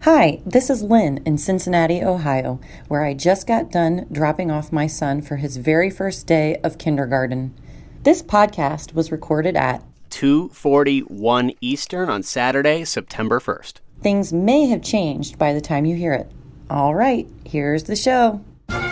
Hi, this is Lynn in Cincinnati, Ohio, where I just got done dropping off my son for his very first day of kindergarten. This podcast was recorded at 2:41 Eastern on Saturday, September 1st. Things may have changed by the time you hear it. All right, here's the show.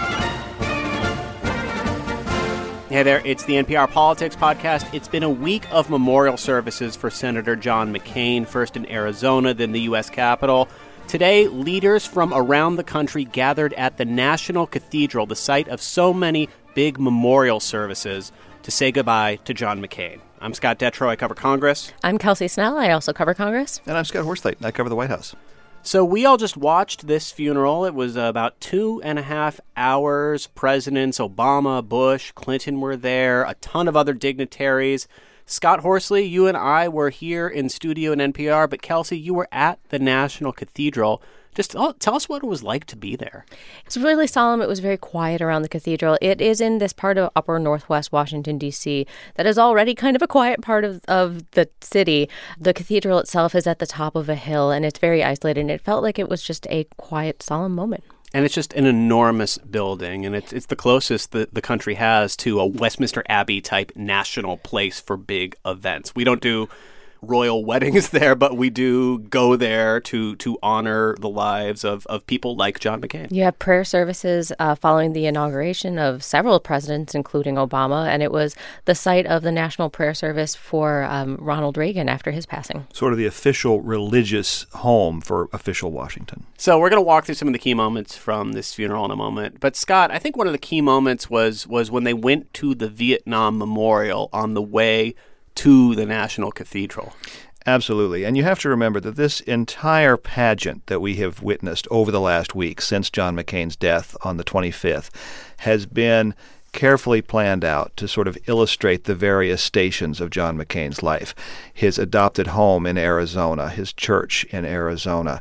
Hey there, it's the NPR Politics Podcast. It's been a week of memorial services for Senator John McCain, first in Arizona, then the U.S. Capitol. Today, leaders from around the country gathered at the National Cathedral, the site of so many big memorial services, to say goodbye to John McCain. I'm Scott Detrow. I cover Congress. I'm Kelsey Snell. I also cover Congress. And I'm Scott Horsley. I cover the White House. So we all just watched this funeral. It was about 2.5 hours. Presidents Obama, Bush, Clinton were there, a ton of other dignitaries. Scott Horsley, you and I were here in studio in NPR, but Kelsey, you were at the National Cathedral. Just tell us what it was like to be there. It's really solemn. It was very quiet around the cathedral. It is in this part of upper northwest Washington, D.C. that is already kind of a quiet part of the city. The cathedral itself is at the top of a hill, and it's very isolated, and it felt like it was just a quiet, solemn moment. And it's just an enormous building, and it's the closest that the country has to a Westminster Abbey-type national place for big events. We don't do royal weddings there, but we do go there to honor the lives of people like John McCain. You have prayer services following the inauguration of several presidents, including Obama, and it was the site of the National Prayer Service for Ronald Reagan after his passing. Sort of the official religious home for official Washington. So we're going to walk through some of the key moments from this funeral in a moment. But Scott, I think one of the key moments was when they went to the Vietnam Memorial on the way to the National Cathedral. Absolutely. And you have to remember that this entire pageant that we have witnessed over the last week since John McCain's death on the 25th has been carefully planned out to sort of illustrate the various stations of John McCain's life. His adopted home in Arizona, his church in Arizona,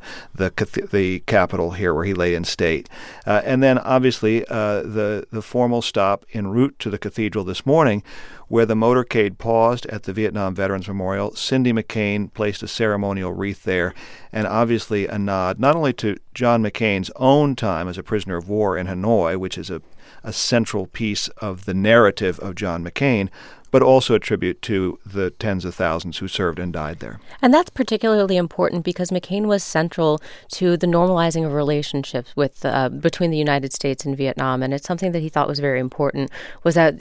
the Capitol here where he lay in state. And then obviously the formal stop en route to the cathedral this morning, where the motorcade paused at the Vietnam Veterans Memorial. Cindy McCain placed a ceremonial wreath there, and obviously a nod not only to John McCain's own time as a prisoner of war in Hanoi, which is a central piece of the narrative of John McCain, but also a tribute to the tens of thousands who served and died there. And that's particularly important because McCain was central to the normalizing of relationships with between the United States and Vietnam, and it's something that he thought was very important, was that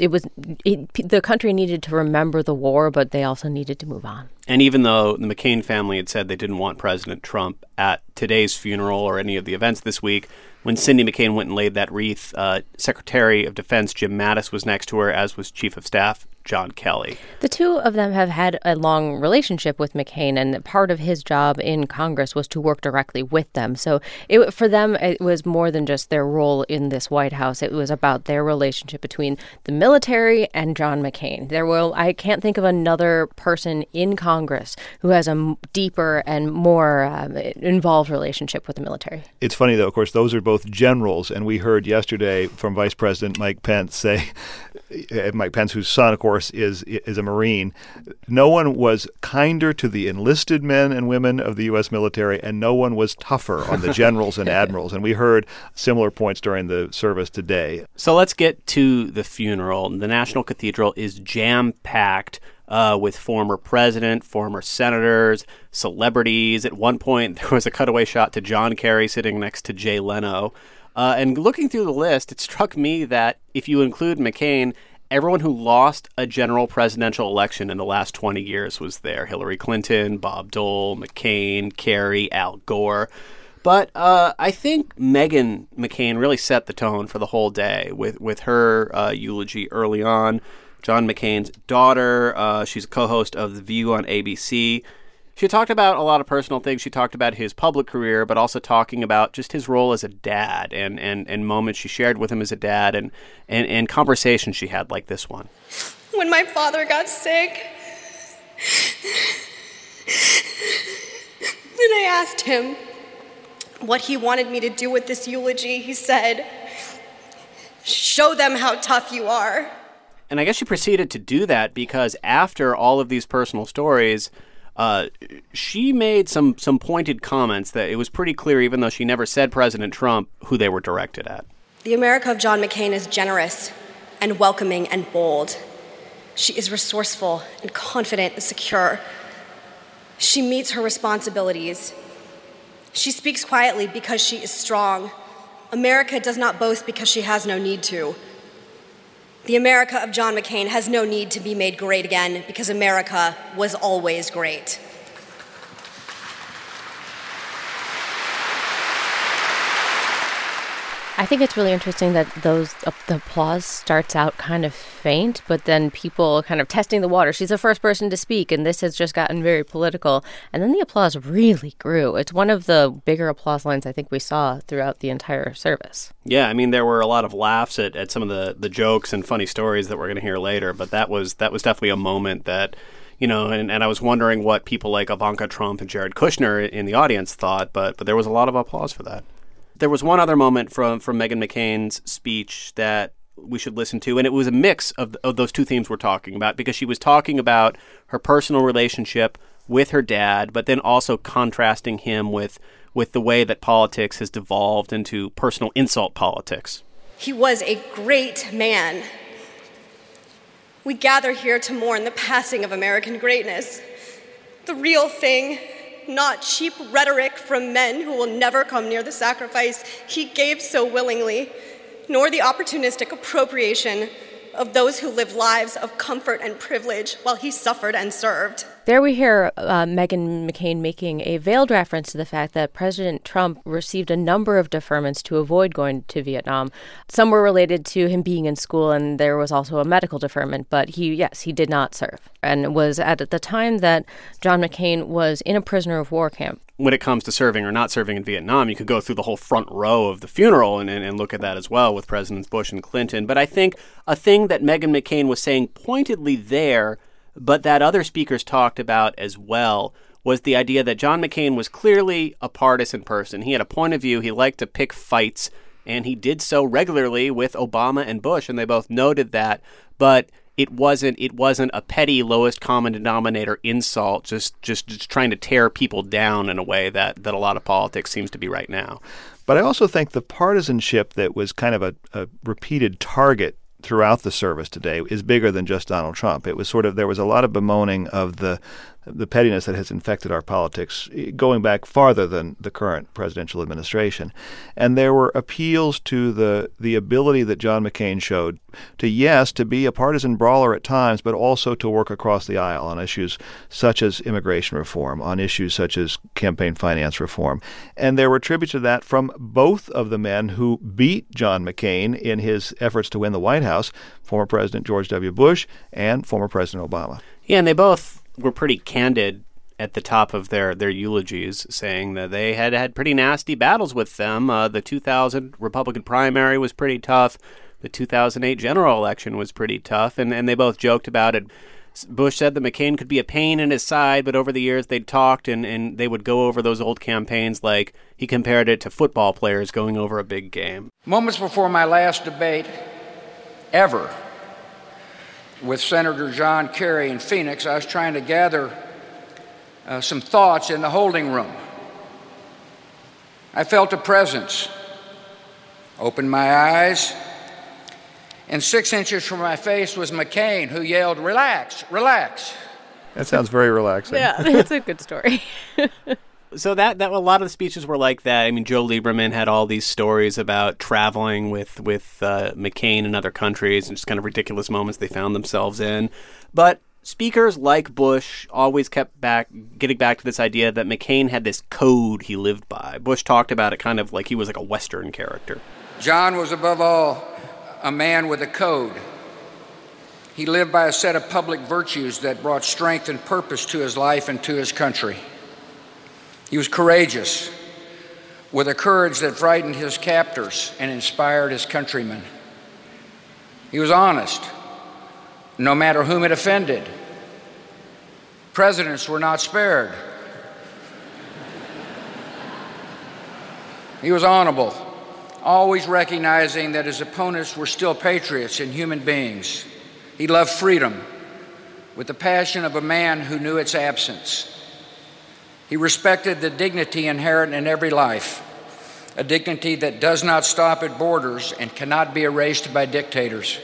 the country needed to remember the war, but they also needed to move on. And even though the McCain family had said they didn't want President Trump at today's funeral or any of the events this week, when Cindy McCain went and laid that wreath, Secretary of Defense Jim Mattis was next to her, as was Chief of Staff John Kelly. The two of them have had a long relationship with McCain, and part of his job in Congress was to work directly with them. So for them, it was more than just their role in this White House. It was about their relationship between the military and John McCain. I can't think of another person in Congress who has a deeper and more involved relationship with the military. It's funny, though, of course, those are both generals, and we heard yesterday from Vice President Mike Pence say, Mike Pence, whose son, of course, is a Marine, no one was kinder to the enlisted men and women of the U.S. military, and no one was tougher on the generals and admirals. And we heard similar points during the service today. So let's get to the funeral. The National Cathedral is jam-packed with former president, former senators, celebrities. At one point, there was a cutaway shot to John Kerry sitting next to Jay Leno. And looking through the list, it struck me that if you include McCain, everyone who lost a general presidential election in the last 20 years was there. Hillary Clinton, Bob Dole, McCain, Kerry, Al Gore. But I think Meghan McCain really set the tone for the whole day with her eulogy early on. John McCain's daughter, she's a co-host of The View on ABC. She talked about a lot of personal things. She talked about his public career, but also talking about just his role as a dad and moments she shared with him as a dad and conversations she had like this one. When my father got sick, and I asked him what he wanted me to do with this eulogy, he said, "Show them how tough you are." And I guess she proceeded to do that because after all of these personal stories, she made some pointed comments that it was pretty clear, even though she never said President Trump, who they were directed at. The America of John McCain is generous and welcoming and bold. She is resourceful and confident and secure. She meets her responsibilities. She speaks quietly because she is strong. America does not boast because she has no need to. The America of John McCain has no need to be made great again because America was always great. I think it's really interesting that the applause starts out kind of faint, but then people kind of testing the water. She's the first person to speak, and this has just gotten very political. And then the applause really grew. It's one of the bigger applause lines I think we saw throughout the entire service. Yeah, I mean, there were a lot of laughs at some of the jokes and funny stories that we're going to hear later, but that was definitely a moment that, you know, and I was wondering what people like Ivanka Trump and Jared Kushner in the audience thought, but there was a lot of applause for that. There was one other moment from Meghan McCain's speech that we should listen to, and it was a mix of those two themes we're talking about, because she was talking about her personal relationship with her dad, but then also contrasting him with the way that politics has devolved into personal insult politics. He was a great man. We gather here to mourn the passing of American greatness. The real thing, not cheap rhetoric from men who will never come near the sacrifice he gave so willingly, nor the opportunistic appropriation of those who live lives of comfort and privilege while he suffered and served. There we hear Meghan McCain making a veiled reference to the fact that President Trump received a number of deferments to avoid going to Vietnam. Some were related to him being in school, and there was also a medical deferment, but he did not serve. And it was at the time that John McCain was in a prisoner of war camp. When it comes to serving or not serving in Vietnam, you could go through the whole front row of the funeral and look at that as well with Presidents Bush and Clinton. But I think a thing that Meghan McCain was saying pointedly there, but that other speakers talked about as well, was the idea that John McCain was clearly a partisan person. He had a point of view. He liked to pick fights, and he did so regularly with Obama and Bush, and they both noted that. But it wasn't a petty lowest common denominator insult, just trying to tear people down in a way that a lot of politics seems to be right now. But I also think the partisanship that was kind of a repeated target throughout the service today is bigger than just Donald Trump. It was there was a lot of bemoaning of the pettiness that has infected our politics going back farther than the current presidential administration. And there were appeals to the ability that John McCain showed to be a partisan brawler at times, but also to work across the aisle on issues such as immigration reform, on issues such as campaign finance reform. And there were tributes to that from both of the men who beat John McCain in his efforts to win the White House, former President George W. Bush and former President Obama. Yeah, and they both were pretty candid at the top of their eulogies, saying that they had pretty nasty battles with them. The 2000 Republican primary was pretty tough. The 2008 general election was pretty tough, and they both joked about it. Bush said that McCain could be a pain in his side, but over the years they'd talked and they would go over those old campaigns, like he compared it to football players going over a big game. Moments before my last debate ever with Senator John Kerry in Phoenix, I was trying to gather some thoughts in the holding room. I felt a presence, opened my eyes, and 6 inches from my face was McCain, who yelled, "Relax, relax." That sounds very relaxing. Yeah, it's a good story. So that a lot of the speeches were like that. I mean, Joe Lieberman had all these stories about traveling with McCain in other countries and just kind of ridiculous moments they found themselves in. But speakers like Bush always kept getting back to this idea that McCain had this code he lived by. Bush talked about it kind of like he was like a Western character. John was above all a man with a code. He lived by a set of public virtues that brought strength and purpose to his life and to his country. He was courageous, with a courage that frightened his captors and inspired his countrymen. He was honest, no matter whom it offended. Presidents were not spared. He was honorable, always recognizing that his opponents were still patriots and human beings. He loved freedom with the passion of a man who knew its absence. He respected the dignity inherent in every life, a dignity that does not stop at borders and cannot be erased by dictators.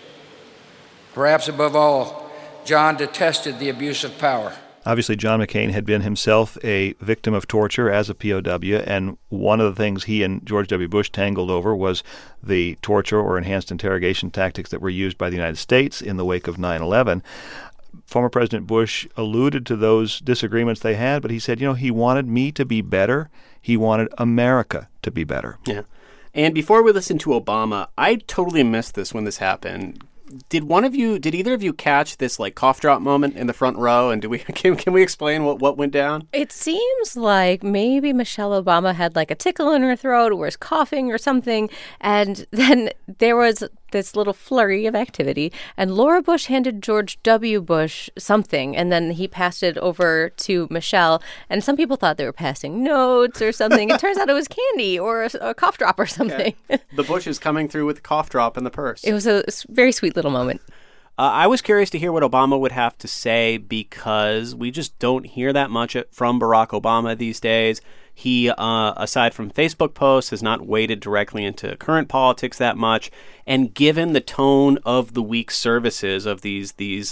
Perhaps above all, John detested the abuse of power. Obviously, John McCain had been himself a victim of torture as a POW, and one of the things he and George W. Bush tangled over was the torture or enhanced interrogation tactics that were used by the United States in the wake of 9/11. Former President Bush alluded to those disagreements they had, but he said, he wanted me to be better. He wanted America to be better. Yeah. And before we listen to Obama, I totally missed this when this happened. Did either of you catch this cough drop moment in the front row? And can we explain what went down? It seems like maybe Michelle Obama had a tickle in her throat or was coughing or something. And then there was this little flurry of activity. And Laura Bush handed George W. Bush something. And then he passed it over to Michelle. And some people thought they were passing notes or something. It turns out it was candy or a cough drop or something. Okay. The Bush is coming through with the cough drop in the purse. It was a very sweet little moment. I was curious to hear what Obama would have to say because we just don't hear that much from Barack Obama these days. He, aside from Facebook posts, has not waded directly into current politics that much. And given the tone of the week's services of these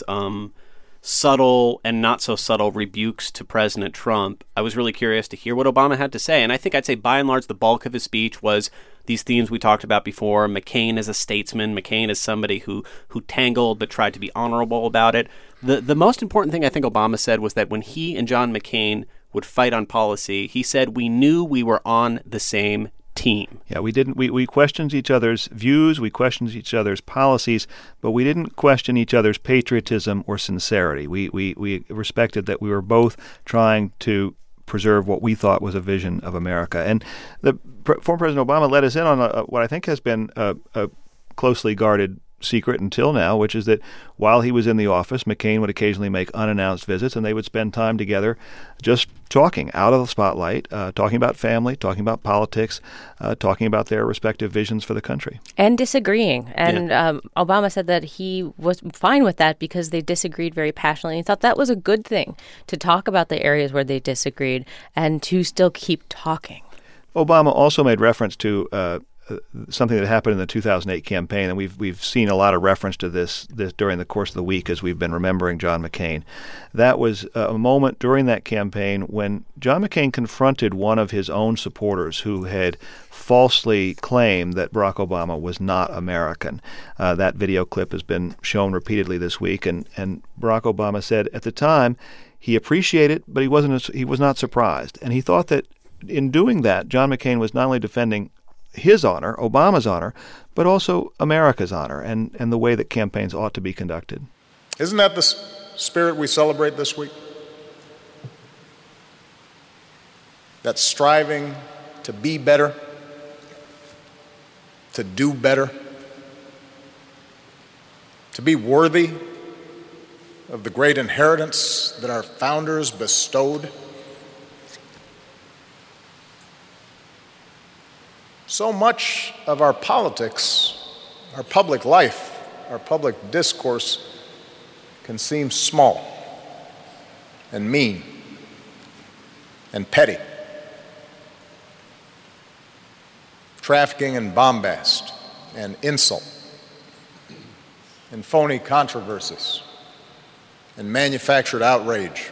subtle and not so subtle rebukes to President Trump, I was really curious to hear what Obama had to say. And I think I'd say by and large the bulk of his speech was these themes we talked about before. McCain as a statesman, McCain as somebody who tangled but tried to be honorable about it. The most important thing I think Obama said was that when he and John McCain would fight on policy, he said we knew we were on the same team. Yeah, we questioned each other's views, we questioned each other's policies, but we didn't question each other's patriotism or sincerity. We respected that we were both trying to preserve what we thought was a vision of America. And former President Obama let us in on what I think has been a closely guarded secret until now, which is that while he was in the office, McCain would occasionally make unannounced visits, and they would spend time together just talking out of the spotlight, talking about family, talking about politics, talking about their respective visions for the country. And disagreeing. And Obama said that he was fine with that because they disagreed very passionately. He thought that was a good thing to talk about the areas where they disagreed and to still keep talking. Obama also made reference to something that happened in the 2008 campaign, and we've seen a lot of reference to this during the course of the week as we've been remembering John McCain. That was a moment during that campaign when John McCain confronted one of his own supporters who had falsely claimed that Barack Obama was not American. That video clip has been shown repeatedly this week, and Barack Obama said at the time he appreciated it, but he was not surprised, and he thought that in doing that, John McCain was not only defending his honor, Obama's honor, but also America's honor and the way that campaigns ought to be conducted. Isn't that the spirit we celebrate this week? That striving to be better, to do better, to be worthy of the great inheritance that our founders bestowed. So much of our politics, our public life, our public discourse can seem small and mean and petty. Trafficking in bombast and insult and phony controversies and manufactured outrage.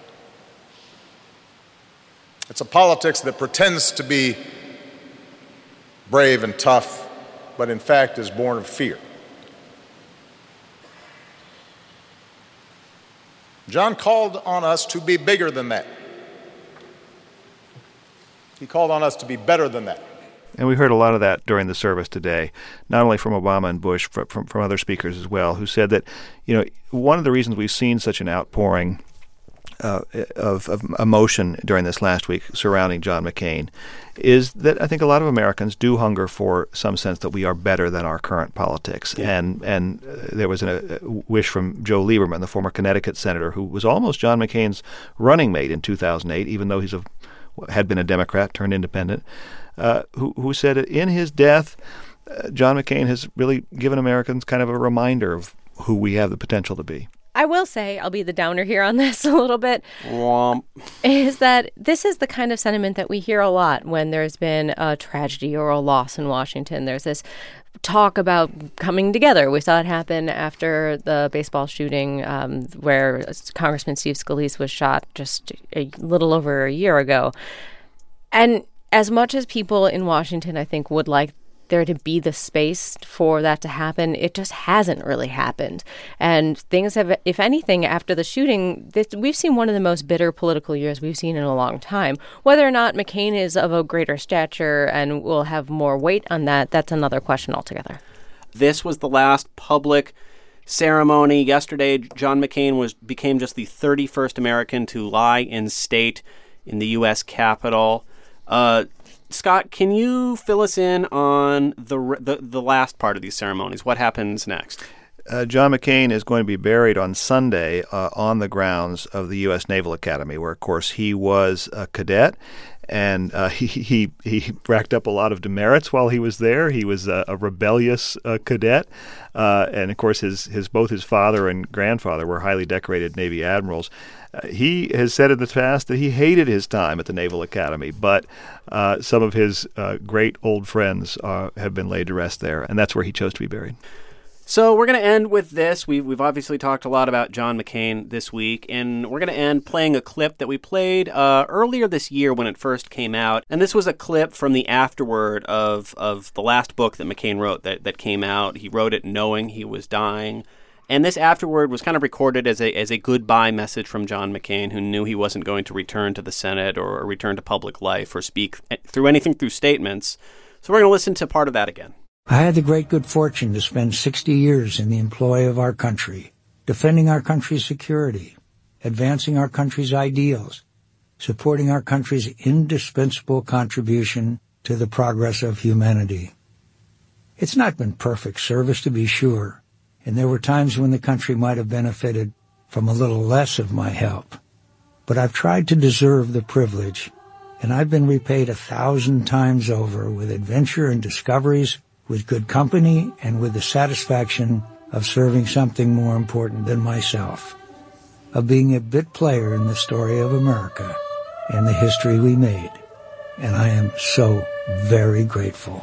It's a politics that pretends to be brave and tough, but in fact is born of fear. John called on us to be bigger than that. He called on us to be better than that. And we heard a lot of that during the service today, not only from Obama and Bush, from other speakers as well, who said that, one of the reasons we've seen such an outpouring of emotion during this last week surrounding John McCain is that I think a lot of Americans do hunger for some sense that we are better than our current politics. Yeah. And there was a wish from Joe Lieberman, the former Connecticut senator, who was almost John McCain's running mate in 2008, even though had been a Democrat turned independent, who said that in his death, John McCain has really given Americans kind of a reminder of who we have the potential to be. I will say, I'll be the downer here on this a little bit, Womp. is that this is the kind of sentiment that we hear a lot when there's been a tragedy or a loss in Washington. There's this talk about coming together. We saw it happen after the baseball shooting where Congressman Steve Scalise was shot just a little over a year ago. And as much as people in Washington, I think, would like there to be the space for that to happen, it just hasn't really happened. And things have, if anything, after the shooting, we've seen one of the most bitter political years we've seen in a long time. Whether or not McCain is of a greater stature and will have more weight on that, that's another question altogether. This was the last public ceremony. Yesterday, John McCain became just the 31st American to lie in state in the U.S. Capitol. Scott, can you fill us in on the last part of these ceremonies? What happens next? John McCain is going to be buried on Sunday on the grounds of the U.S. Naval Academy, where, of course, he was a cadet. And he racked up a lot of demerits while he was there. He was a rebellious cadet. And, of course, both his father and grandfather were highly decorated Navy admirals. He has said in the past that he hated his time at the Naval Academy, but some of his great old friends have been laid to rest there, and that's where he chose to be buried. So we're going to end with this. We've obviously talked a lot about John McCain this week, and we're going to end playing a clip that we played earlier this year when it first came out. And this was a clip from the afterword of the last book that McCain wrote that came out. He wrote it knowing he was dying. And this afterword was kind of recorded as a goodbye message from John McCain, who knew he wasn't going to return to the Senate or return to public life or speak through anything through statements. So we're going to listen to part of that again. I had the great good fortune to spend 60 years in the employ of our country, defending our country's security, advancing our country's ideals, supporting our country's indispensable contribution to the progress of humanity. It's not been perfect service, to be sure, and there were times when the country might have benefited from a little less of my help. But I've tried to deserve the privilege, and I've been repaid 1,000 times over with adventure and discoveries, with good company, and with the satisfaction of serving something more important than myself, of being a bit player in the story of America and the history we made. And I am so very grateful.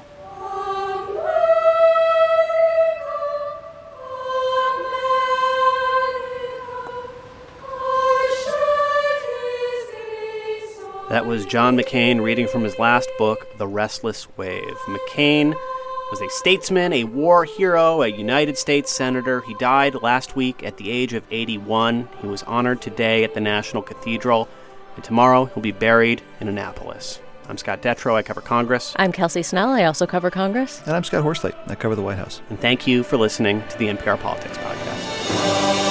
That was John McCain reading from his last book, The Restless Wave. McCain was a statesman, a war hero, a United States senator. He died last week at the age of 81. He was honored today at the National Cathedral, and tomorrow he'll be buried in Annapolis. I'm Scott Detrow. I cover Congress. I'm Kelsey Snell. I also cover Congress. And I'm Scott Horsley. I cover the White House. And thank you for listening to the NPR Politics Podcast.